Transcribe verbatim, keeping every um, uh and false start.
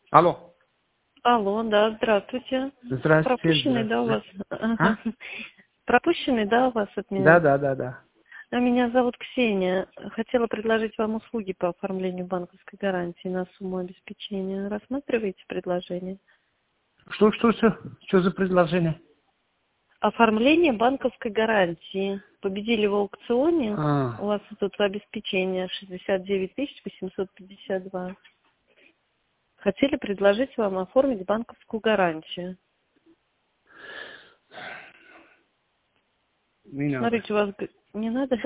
Алло. Алло, да, здравствуйте. Здравствуйте, Пропущенный, да, у вас? здравствуйте. А? Ага. Пропущенный, да, у вас от Да, меня? да, да, да. А Меня зовут Ксения. Хотела предложить вам услуги по оформлению банковской гарантии на сумму обеспечения. Рассматриваете предложение? Что, что, что? Что за предложение? Оформление банковской гарантии. Победили в аукционе. А, У вас тут обеспечение шестьдесят девять тысяч восемьсот пятьдесят два. Хотели предложить вам оформить банковскую гарантию. не надо. Смотрите, у вас г- не надо